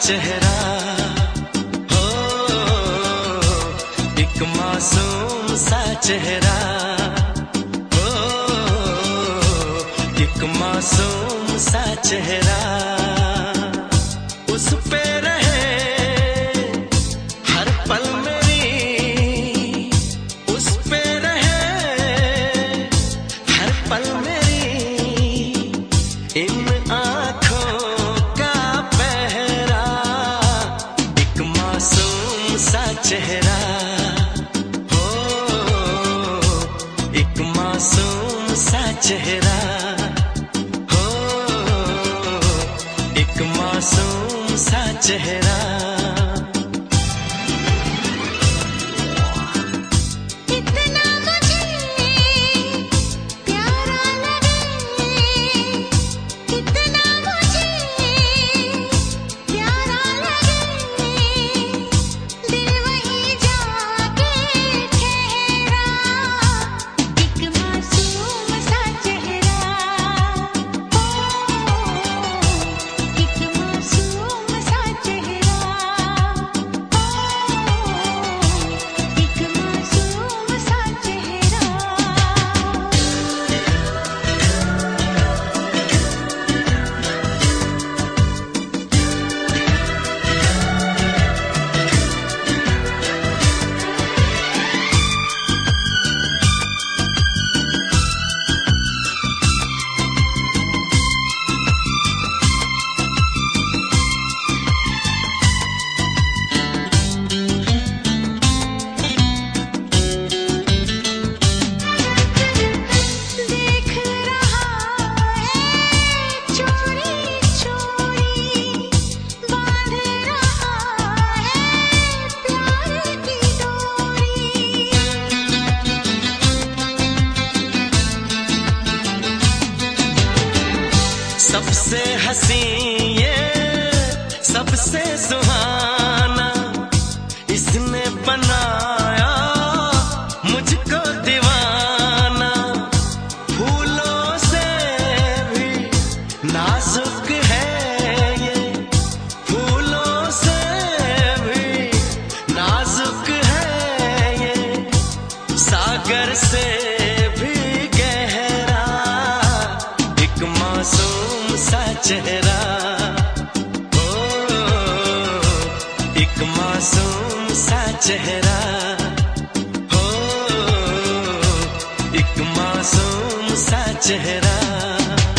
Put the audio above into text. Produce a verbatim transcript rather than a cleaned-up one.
चेहरा हो, एक मासूम सा चेहरा हो, एक मासूम सा चेहरा। उस पे रहे हर पल मेरी, उस पे रहे हर पल मेरी, इन आँखों का पहरा, एक मासूम सा चेहरा हो, एक मासूम सा चेहरा हो, एक मासूम सा चेहरा। सबसे हसी ये सबसे सुहाना, इसने बनाया मुझको दीवाना। फूलों से भी नाजुक है ये, फूलों से भी नाजुक है ये, सागर से भी गहरा, एक मासूम सा चेहरा हो, एक मासूम सा चेहरा हो, एक मासूम सा चेहरा।